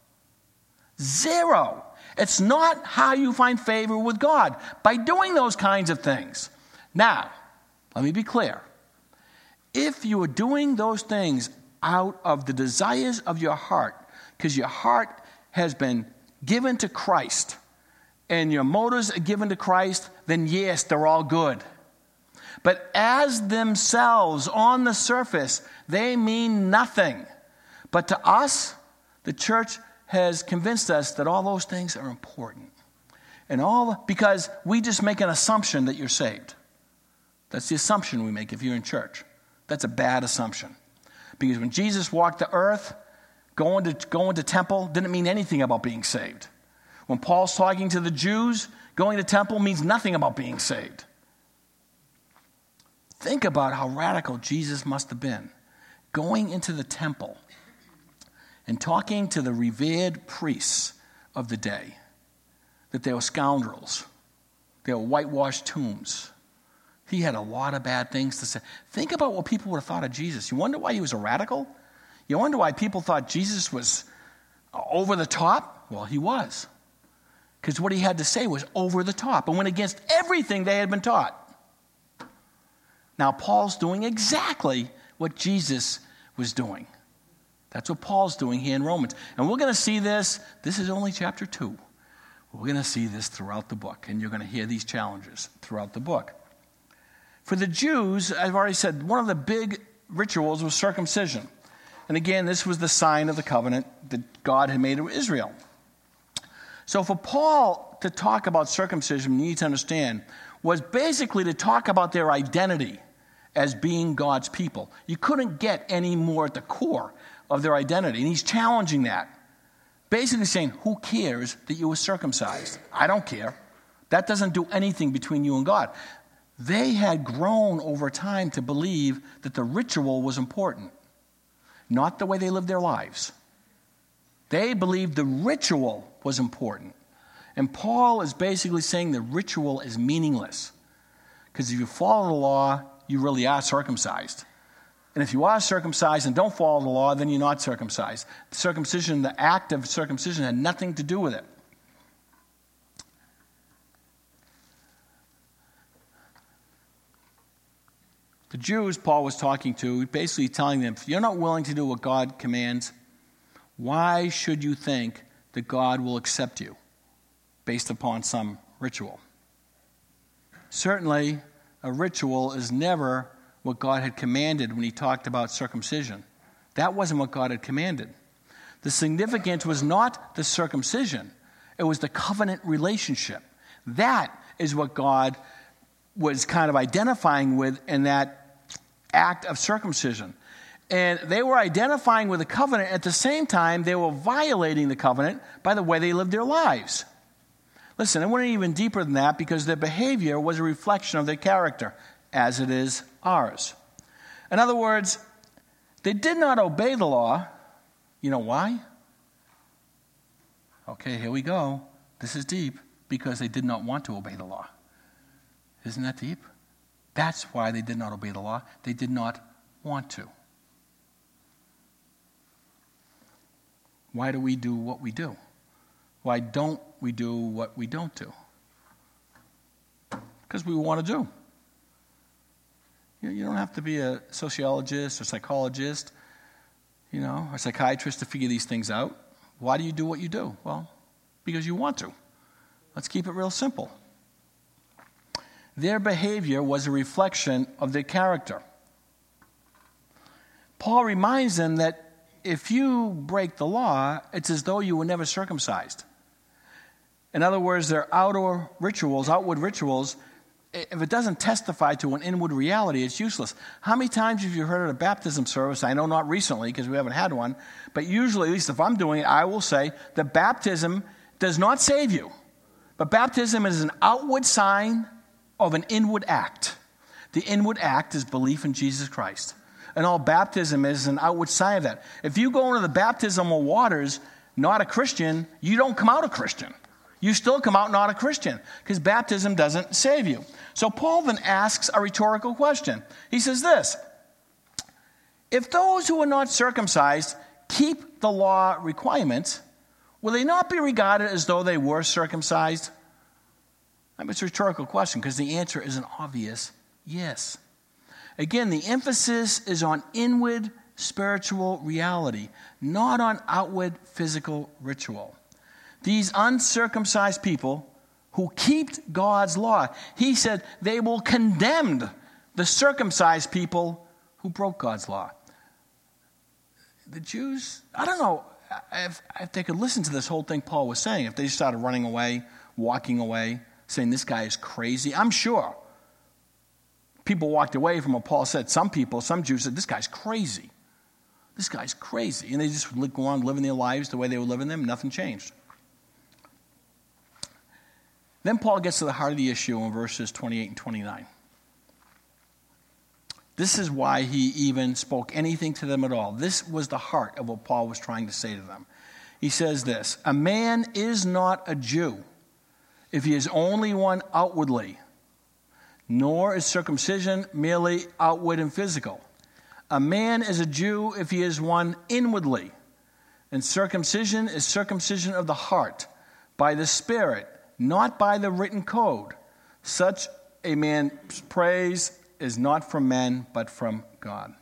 Zero. It's not how you find favor with God, by doing those kinds of things. Now, let me be clear. If you are doing those things out of the desires of your heart, because your heart has been given to Christ, and your motives are given to Christ, then yes, they're all good. But as themselves, on the surface, they mean nothing. But to us, the church has convinced us that all those things are important. And because we just make an assumption that you're saved. That's the assumption we make if you're in church. That's a bad assumption. Because when Jesus walked the earth, going to temple didn't mean anything about being saved. When Paul's talking to the Jews, going to temple means nothing about being saved. Think about how radical Jesus must have been. Going into the temple and talking to the revered priests of the day, that they were scoundrels. They were whitewashed tombs. He had a lot of bad things to say. Think about what people would have thought of Jesus. You wonder why he was a radical? You wonder why people thought Jesus was over the top? Well, he was. Because what he had to say was over the top and went against everything they had been taught. Now, Paul's doing exactly what Jesus was doing. That's what Paul's doing here in Romans. And we're going to see this. This is only chapter 2. We're going to see this throughout the book. And you're going to hear these challenges throughout the book. For the Jews, I've already said, one of the big rituals was circumcision. And again, this was the sign of the covenant that God had made with Israel. So for Paul to talk about circumcision, you need to understand, was basically to talk about their identity as being God's people. You couldn't get any more at the core of their identity. And he's challenging that. Basically saying, who cares that you were circumcised? I don't care. That doesn't do anything between you and God. They had grown over time to believe that the ritual was important, not the way they lived their lives. They believed the ritual was important. And Paul is basically saying the ritual is meaningless. Because if you follow the law, you really are circumcised. And if you are circumcised and don't follow the law, then you're not circumcised. Circumcision, the act of circumcision, had nothing to do with it. The Jews Paul was talking to, basically telling them, if you're not willing to do what God commands, why should you think that God will accept you based upon some ritual? Certainly, a ritual is never what God had commanded when he talked about circumcision. That wasn't what God had commanded. The significance was not the circumcision. It was the covenant relationship. That is what God was kind of identifying with in that act of circumcision. And they were identifying with the covenant. At the same time, they were violating the covenant by the way they lived their lives. Listen, it went even deeper than that because their behavior was a reflection of their character, as it is ours. In other words, they did not obey the law. You know why? Okay, here we go. This is deep. Because they did not want to obey the law. Isn't that deep? That's why they did not obey the law. They did not want to. Why do we do what we do? Why don't we do what we don't do? Because we want to do. You don't have to be a sociologist or psychologist, or psychiatrist to figure these things out. Why do you do what you do? Well, because you want to. Let's keep it real simple. Their behavior was a reflection of their character. Paul reminds them that if you break the law, it's as though you were never circumcised. In other words, their outward rituals, if it doesn't testify to an inward reality, it's useless. How many times have you heard at a baptism service? I know not recently because we haven't had one, but usually, at least if I'm doing it, I will say that baptism does not save you. But baptism is an outward sign of an inward act. The inward act is belief in Jesus Christ. And all baptism is an outward sign of that. If you go into the baptismal waters not a Christian, you don't come out a Christian. You still come out not a Christian because baptism doesn't save you. So Paul then asks a rhetorical question. He says this: if those who are not circumcised keep the law requirements, will they not be regarded as though they were circumcised? It's a rhetorical question because the answer is an obvious yes. Again, the emphasis is on inward spiritual reality, not on outward physical ritual. These uncircumcised people who keep God's law, he said they will condemn the circumcised people who broke God's law. The Jews, I don't know if they could listen to this whole thing Paul was saying, if they started running away, walking away, saying this guy is crazy. I'm sure people walked away from what Paul said. Some Jews said, this guy's crazy. This guy's crazy. And they just go on living their lives the way they were living them. Nothing changed. Then Paul gets to the heart of the issue in verses 28 and 29. This is why he even spoke anything to them at all. This was the heart of what Paul was trying to say to them. He says this: a man is not a Jew if he is only one outwardly, nor is circumcision merely outward and physical. A man is a Jew if he is one inwardly, and circumcision is circumcision of the heart, by the Spirit, not by the written code. Such a man's praise is not from men, but from God.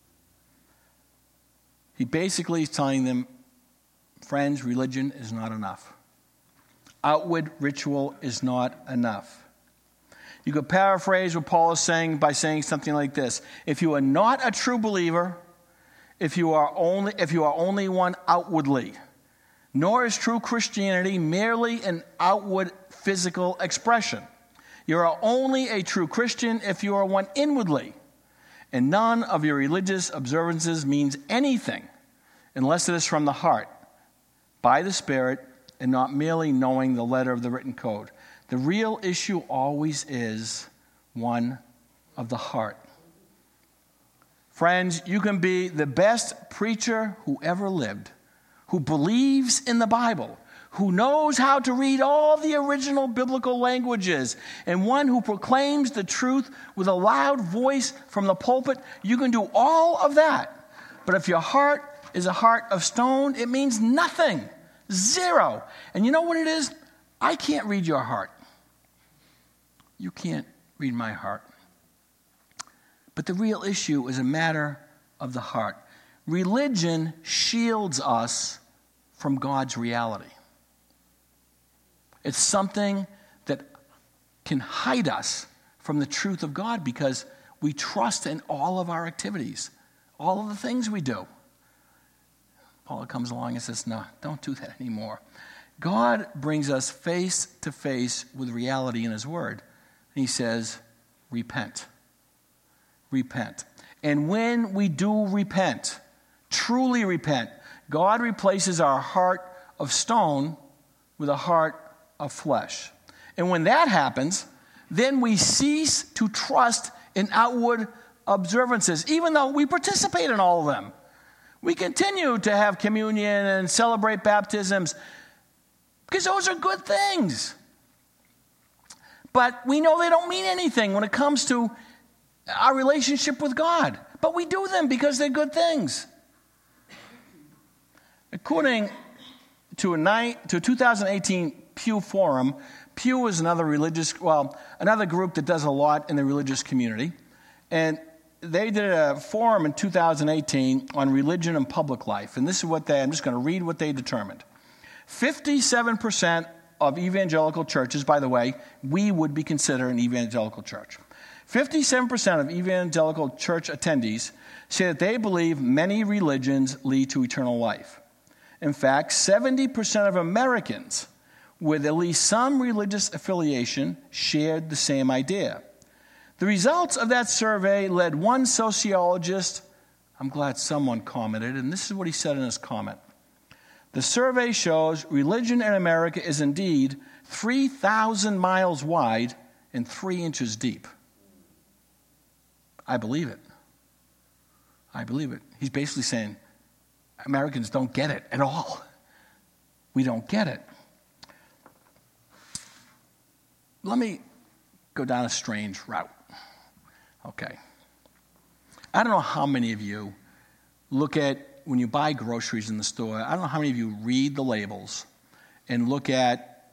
He basically is telling them, friends, religion is not enough. Outward ritual is not enough. You could paraphrase what Paul is saying by saying something like this: if you are not a true believer, if you are only one outwardly, nor is true Christianity merely an outward physical expression. You are only a true Christian if you are one inwardly, and none of your religious observances means anything unless it is from the heart, by the Spirit, and not merely knowing the letter of the written code. The real issue always is one of the heart. Friends, you can be the best preacher who ever lived, who believes in the Bible, who knows how to read all the original biblical languages, and one who proclaims the truth with a loud voice from the pulpit. You can do all of that. But if your heart is a heart of stone, it means nothing. Zero. And you know what it is? I can't read your heart. You can't read my heart. But the real issue is a matter of the heart. Religion shields us from God's reality. It's something that can hide us from the truth of God because we trust in all of our activities, all of the things we do. Paul comes along and says, no, don't do that anymore. God brings us face to face with reality in his word. And he says, repent. Repent. And when we do repent, truly repent, God replaces our heart of stone with a heart of flesh. And when that happens, then we cease to trust in outward observances, even though we participate in all of them. We continue to have communion and celebrate baptisms because those are good things. But we know they don't mean anything when it comes to our relationship with God. But we do them because they're good things. According to a 2018 Pew Forum, Pew is another group that does a lot in the religious community. And they did a forum in 2018 on religion and public life. And this is I'm just going to read what they determined. 57% of evangelical churches, by the way, we would be considered an evangelical church. 57% of evangelical church attendees say that they believe many religions lead to eternal life. In fact, 70% of Americans with at least some religious affiliation shared the same idea. The results of that survey led one sociologist, I'm glad someone commented, and this is what he said in his comment. The survey shows religion in America is indeed 3,000 miles wide and 3 inches deep. I believe it. I believe it. He's basically saying Americans don't get it at all. We don't get it. Let me go down a strange route. Okay. I don't know how many of you look at, when you buy groceries in the store, I don't know how many of you read the labels and look at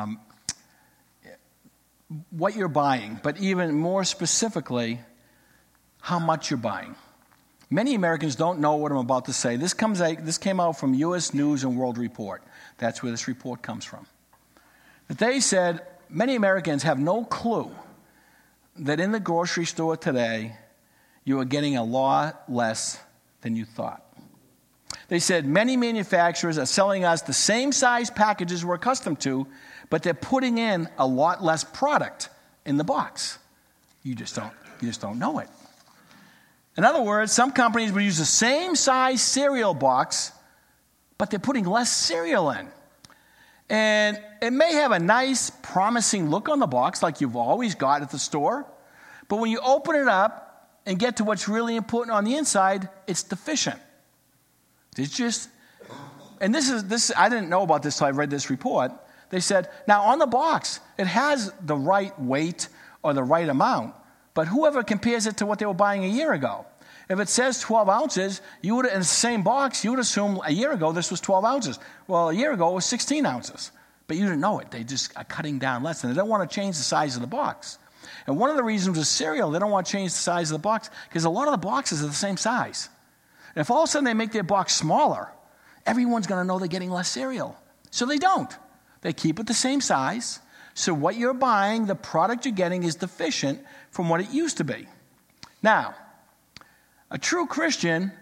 what you're buying, but even more specifically, how much you're buying. Many Americans don't know what I'm about to say. This came out from U.S. News and World Report. That's where this report comes from. But they said many Americans have no clue that in the grocery store today, you are getting a lot less than you thought. They said many manufacturers are selling us the same size packages we're accustomed to, but they're putting in a lot less product in the box. You just don't know it. In other words, some companies will use the same size cereal box, but they're putting less cereal in. And it may have a nice, promising look on the box like you've always got at the store, but when you open it up and get to what's really important on the inside, it's deficient. It's just, and this I didn't know about this until I read this report. They said, now on the box, it has the right weight or the right amount, but whoever compares it to what they were buying a year ago, if it says 12 ounces, you would, in the same box, you would assume a year ago this was 12 ounces. Well, a year ago it was 16 ounces, but you didn't know it. They just are cutting down less, and they don't want to change the size of the box. And one of the reasons with cereal, they don't want to change the size of the box because a lot of the boxes are the same size. And if all of a sudden they make their box smaller, everyone's going to know they're getting less cereal. So they don't. They keep it the same size. So what you're buying, the product you're getting, is deficient from what it used to be. Now, a true Christian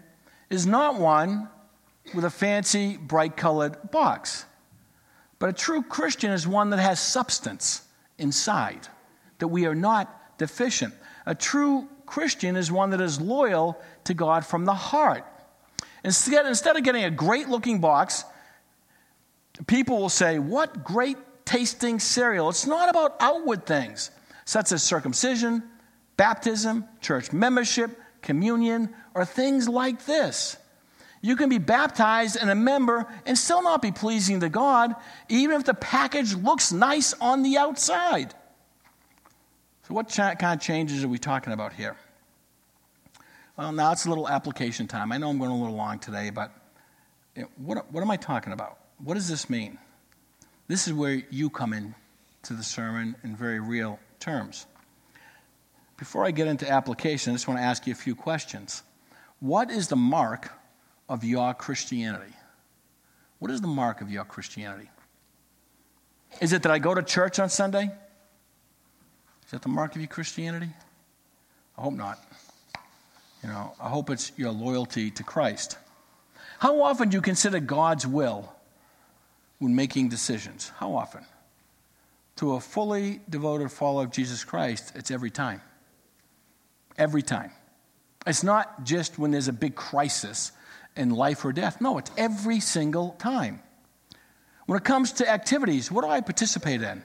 is not one with a fancy, bright-colored box. But a true Christian is one that has substance inside, that we are not deficient. A true Christian is one that is loyal to God from the heart. Instead of getting a great-looking box, people will say, what great-tasting cereal. It's not about outward things, such as circumcision, baptism, church membership, communion, or things like this. You can be baptized and a member and still not be pleasing to God, even if the package looks nice on the outside. So what kind of changes are we talking about here? Well, now it's a little application time. I know I'm going a little long today, but what am I talking about? What does this mean? This is where you come in to the sermon in very real terms. Before I get into application, I just want to ask you a few questions. What is the mark of your Christianity? What is the mark of your Christianity? Is it that I go to church on Sunday? Is that the mark of your Christianity? I hope not. I hope it's your loyalty to Christ. How often do you consider God's will when making decisions? How often? To a fully devoted follower of Jesus Christ, it's every time. Every time. It's not just when there's a big crisis in life or death. No, it's every single time. When it comes to activities, what do I participate in?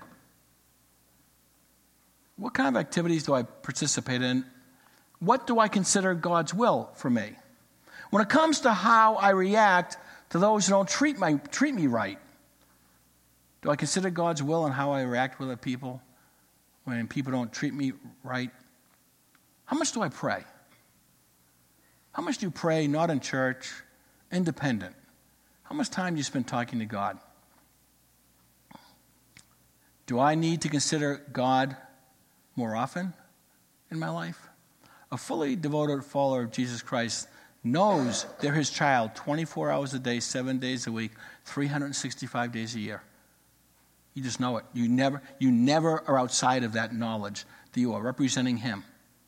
What kind of activities do I participate in? What do I consider God's will for me? When it comes to how I react to those who don't treat me right, do I consider God's will in how I react with other people when people don't treat me right? How much do I pray? How much do you pray, not in church, independent? How much time do you spend talking to God? Do I need to consider God more often in my life? A fully devoted follower of Jesus Christ knows they're his child 24 hours a day, 7 days a week, 365 days a year. You just know it. You never are outside of that knowledge that you are representing him.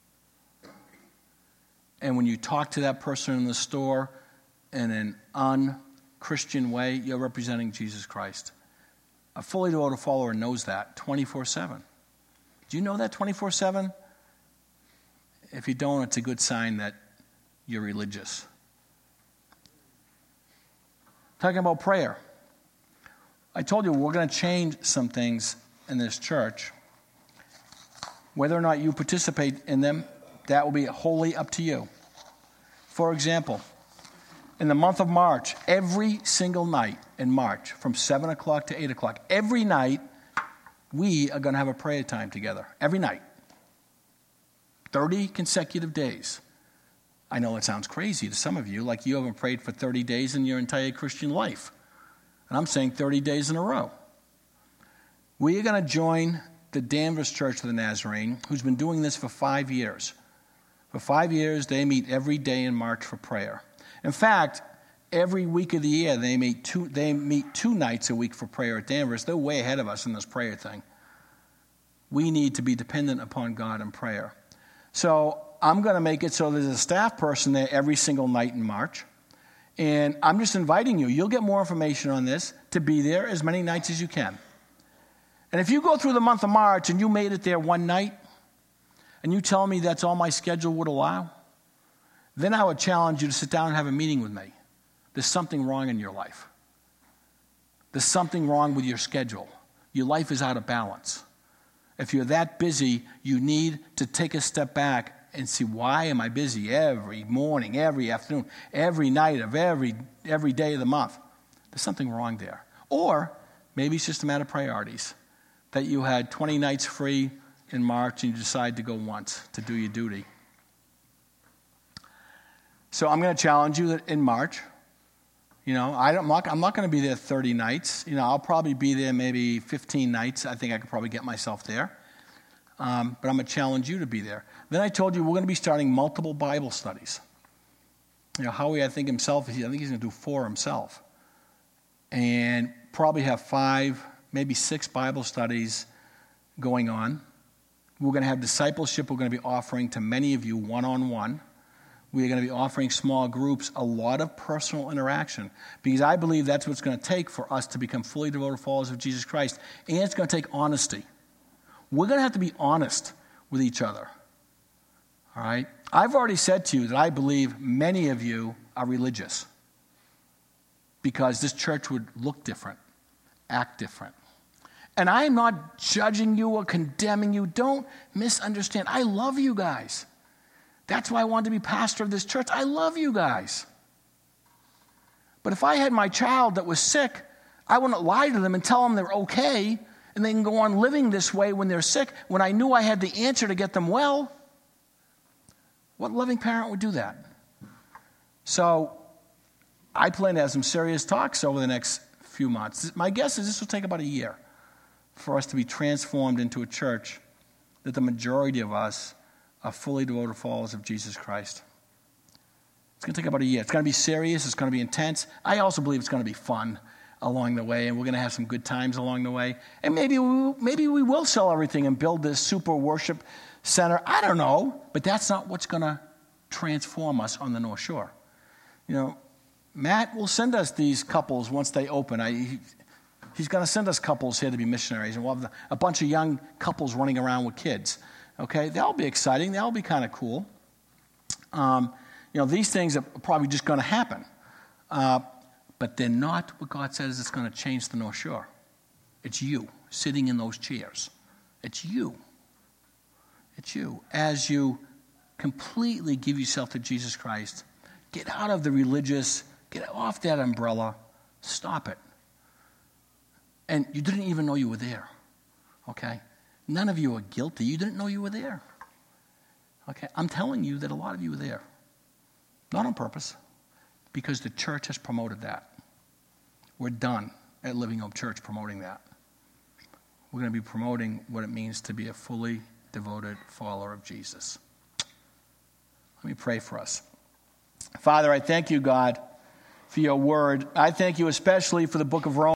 And when you talk to that person in the store in an un-Christian way, you're representing Jesus Christ. A fully devoted follower knows that 24/7. Do you know that 24/7? If you don't, it's a good sign that you're religious. Talking about prayer. I told you we're going to change some things in this church. Whether or not you participate in them, that will be wholly up to you. For example, in the month of March, every single night in March, from 7 o'clock to 8 o'clock, every night, we are going to have a prayer time together. Every night. 30 consecutive days. I know it sounds crazy to some of you, like you haven't prayed for 30 days in your entire Christian life. And I'm saying 30 days in a row. We are going to join the Danvers Church of the Nazarene, who's been doing this for 5 years. For 5 years, they meet every day in March for prayer. In fact, every week of the year, they meet two nights a week for prayer at Danvers. They're way ahead of us in this prayer thing. We need to be dependent upon God in prayer. So I'm going to make it so there's a staff person there every single night in March. And I'm just inviting you. You'll get more information on this to be there as many nights as you can. And if you go through the month of March and you made it there one night, and you tell me that's all my schedule would allow, then I would challenge you to sit down and have a meeting with me. There's something wrong in your life. There's something wrong with your schedule. Your life is out of balance. If you're that busy, you need to take a step back and see, why am I busy every morning, every afternoon, every night of every day of the month? There's something wrong there. Or maybe it's just a matter of priorities, that you had 20 nights free in March and you decide to go once to do your duty. So I'm going to challenge you that in March, I'm not going to be there 30 nights. I'll probably be there maybe 15 nights. I think I could probably get myself there. But I'm going to challenge you to be there. Then I told you we're going to be starting multiple Bible studies. Howie, I think he's going to do 4 himself. And probably have 5, maybe 6 Bible studies going on. We're going to have discipleship we're going to be offering to many of you one-on-one. We're going to be offering small groups a lot of personal interaction, because I believe that's what it's going to take for us to become fully devoted followers of Jesus Christ. And it's going to take honesty. We're going to have to be honest with each other. All right? I've already said to you that I believe many of you are religious, because this church would look different, act different. And I'm not judging you or condemning you. Don't misunderstand. I love you guys. That's why I wanted to be pastor of this church. I love you guys. But if I had my child that was sick, I wouldn't lie to them and tell them they're okay and they can go on living this way when they're sick, when I knew I had the answer to get them well. What loving parent would do that? So I plan to have some serious talks over the next few months. My guess is this will take about a year for us to be transformed into a church that the majority of us are fully devoted followers of Jesus Christ. It's going to take about a year. It's going to be serious. It's going to be intense. I also believe it's going to be fun along the way, and we're going to have some good times along the way. And maybe we will sell everything and build this super worship center. I don't know, but that's not what's going to transform us on the North Shore. You know, Matt will send us these couples once they open. He's going to send us couples here to be missionaries, and we'll have a bunch of young couples running around with kids. Okay, that'll be exciting. That'll be kind of cool. These things are probably just going to happen. But they're not what God says is going to change the North Shore. It's you sitting in those chairs. It's you. It's you. As you completely give yourself to Jesus Christ, get out of the religious, get off that umbrella, stop it. And you didn't even know you were there, okay? None of you are guilty. You didn't know you were there, okay? I'm telling you that a lot of you were there, not on purpose, because the church has promoted that. We're done at Living Hope Church promoting that. We're going to be promoting what it means to be a fully devoted follower of Jesus. Let me pray for us. Father, I thank you, God, for your word. I thank you especially for the book of Romans.